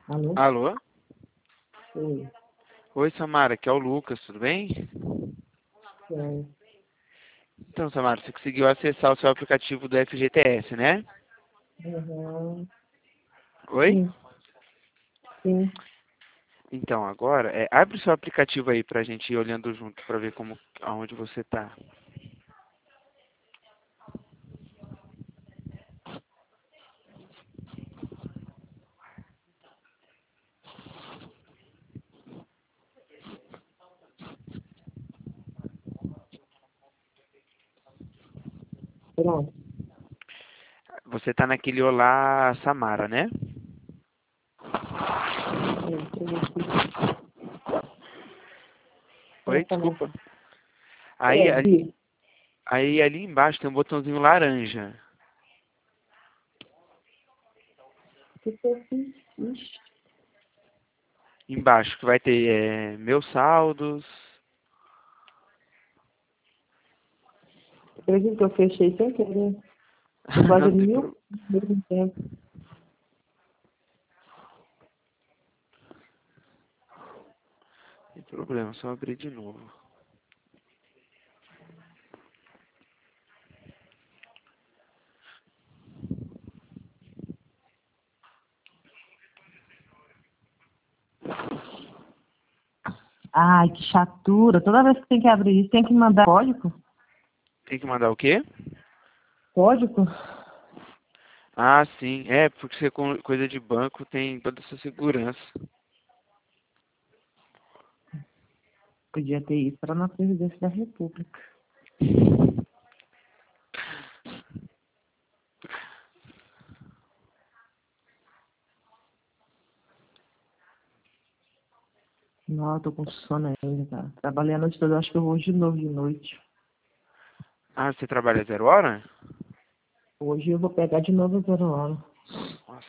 Alô? Alô? Oi. Oi, Samara, aqui é o Lucas, tudo bem? É. Então, Samara, você conseguiu acessar o seu aplicativo do FGTS, né? Uhum. Oi? Sim, sim. Então, agora, abre o seu aplicativo aí pra gente ir olhando junto pra ver aonde você tá. Pronto. Você tá naquele Olá Samara, né? Deixa eu ver aqui. Oi, Exatamente. desculpa. Aí, ali, Vi. aí ali embaixo tem um botãozinho laranja. O que que eu fiz? Ixi, Embaixo, que vai ter meus saldos. acredito que eu fechei sem querer. Tô Não fazendo tem, mil ao mesmo tempo. tem problema, só abrir de novo. Ai, que chatura. Toda vez que tem que abrir isso, tem que mandar código? Tem que mandar o quê? Código? Ah, sim. Porque você coisa de banco tem toda essa segurança. Podia ter isso para na presidência da República. Não, eu tô com sono ainda, cara. Trabalhei a noite toda, acho que eu vou de novo de noite. Ah, você trabalha 0 hora? Hoje eu vou pegar de novo a 0 hora. Nossa,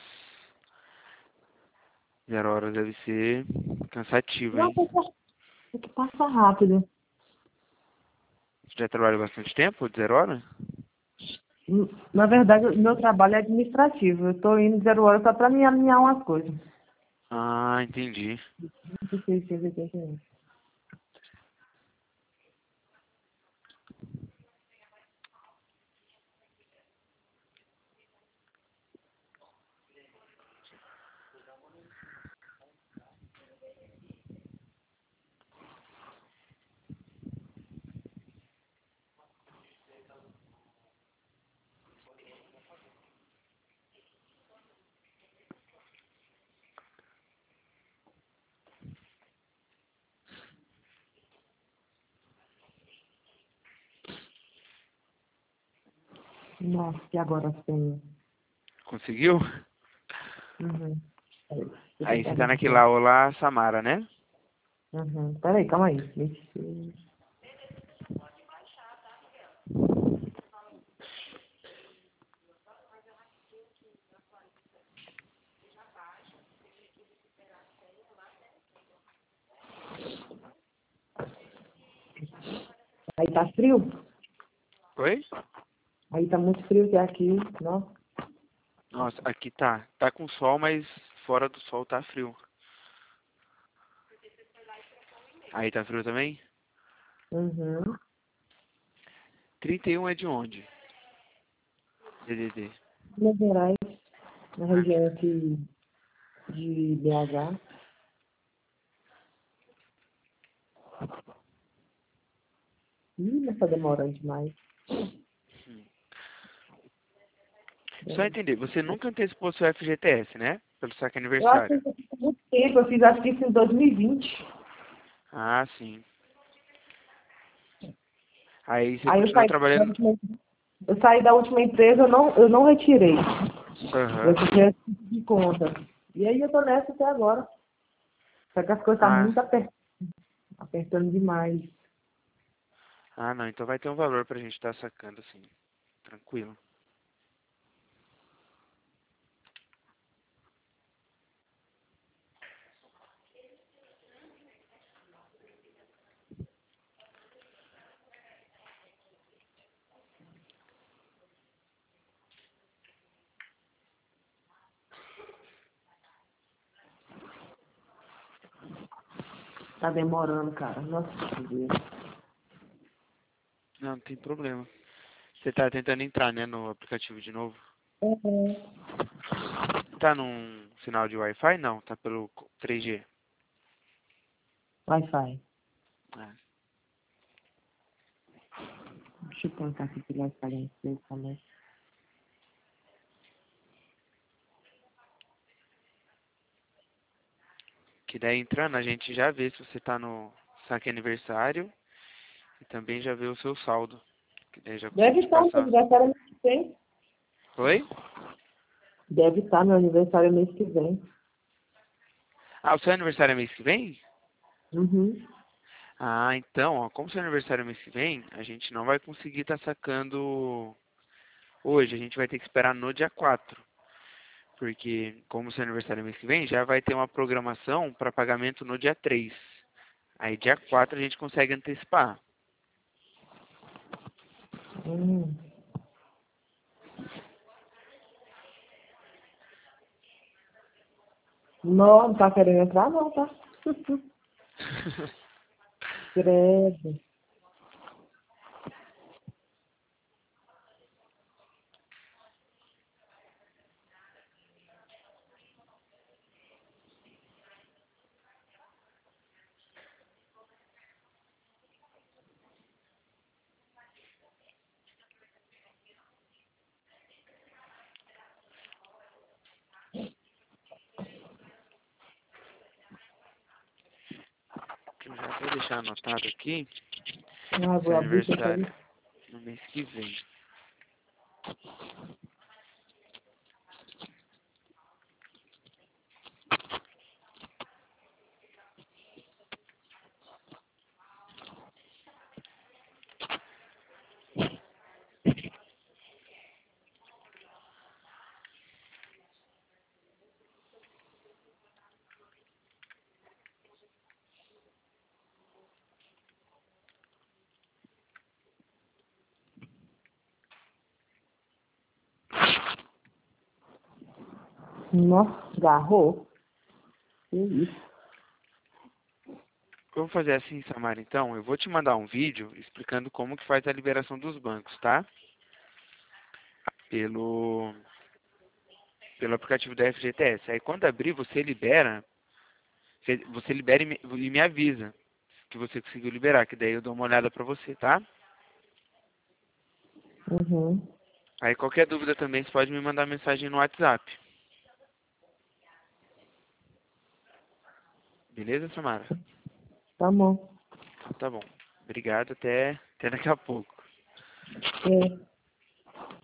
0 horas deve ser cansativo, Não, hein? tem que passar rápido. Você já trabalha bastante tempo de 0 hora? Na verdade, o meu trabalho é administrativo. Eu estou indo 0 hora só para me alinhar umas coisas. Ah, entendi. 2681. Nossa, e agora sim? Conseguiu? Uhum. Peraí, deixa eu Aí tentar você tá naquele adivinhar. lá, Olá Samara, né? Uhum. Peraí, calma aí. 26. Aí tá frio? Oi? Aí tá muito frio que é aqui. Nossa. Nossa, aqui tá. Tá com sol, mas fora do sol tá frio. Aí tá frio também? Uhum. 31 é de onde? DDD. Minas Gerais, na Ah, região aqui de BH. Ih, mas tá demorando demais. Só entender, você nunca antecipou seu FGTS, né? Pelo saque Eu acho que aniversário. isso aqui tem muito tempo. Eu fiz acho que isso em 2020. Ah, sim. Aí você Aí continua trabalhando. eu saí da última empresa, eu não retirei. Eu Aham. fiquei assim de conta. E aí eu tô nessa até agora. Só que as coisas estão Ah, muito apertando demais. não, então vai ter um valor pra gente estar sacando assim. Tranquilo. Tá demorando, cara. Nossa Deus. Não, não tem problema. Você tá tentando entrar, né, no aplicativo de novo? Uhum. Tá num sinal de Wi-Fi? Não, tá pelo 3G. Wi-Fi. Ah, Deixa eu colocar aqui pelo Wi-Fi também. que daí entrando a gente já vê se você tá no saque aniversário e também já vê o seu saldo. Que daí já consigo Deve te estar, meu passar. aniversário mês que vem. Oi? Deve estar, meu aniversário mês que vem. Ah, o seu aniversário é mês que vem? Uhum. Ah, então, ó, como seu aniversário é mês que vem, a gente não vai conseguir estar sacando hoje, a gente vai ter que esperar no dia 4. Porque, como seu aniversário é mês que vem, já vai ter uma programação para pagamento no dia 3. Aí, dia 4 a gente consegue antecipar. Hum. Não tá querendo entrar não, tá? Credo. Eu já vou deixar anotado aqui, Ah, seu vou abrir isso aniversário aqui. no mês que vem. Nossa, agarrou. Que isso. Vamos fazer assim, Samara, então, eu vou te mandar um vídeo explicando como que faz a liberação dos bancos, tá? Pelo, pelo aplicativo da FGTS. Aí quando abrir, você libera, você libera e me avisa que você conseguiu liberar, que daí eu dou uma olhada pra você, tá? Uhum. Aí qualquer dúvida também, você pode me mandar mensagem no WhatsApp. Beleza, Samara? Tá bom. Então tá bom. Obrigado, até daqui a pouco. É.